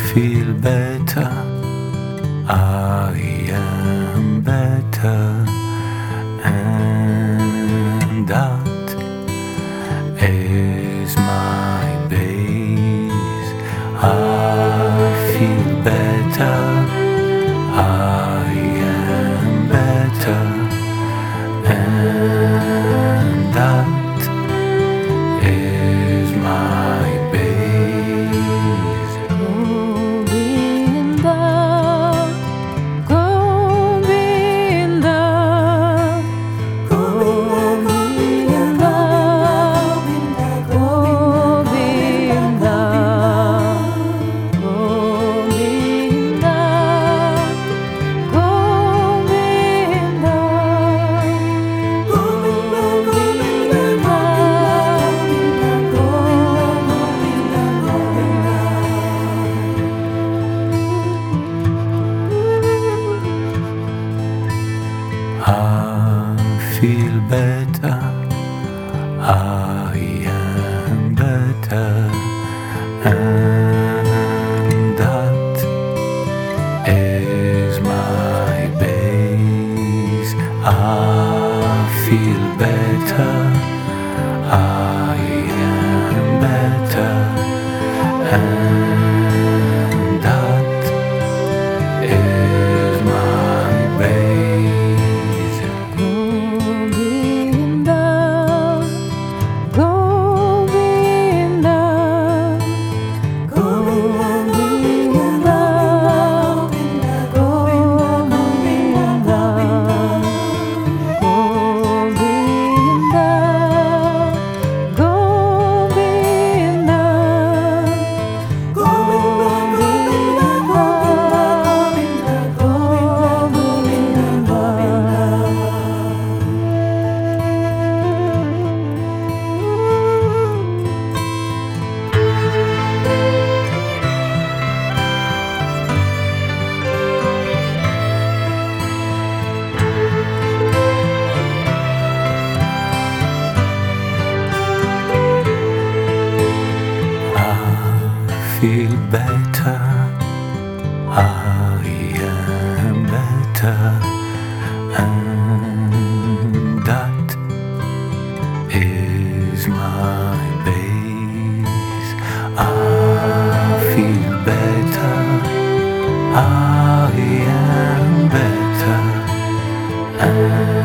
feel better. I am better, and that is my base. I feel better. I am better, and that is my base. Govinda, Govinda, Govinda, Govinda, Govinda, Govinda, I feel better. I am better, and that is my base. I feel better. I am better, and that is my base. Govinda, Govinda, Govinda, Govinda, Govinda, Feel better. I am better, and that is my base. I feel better. I am better, and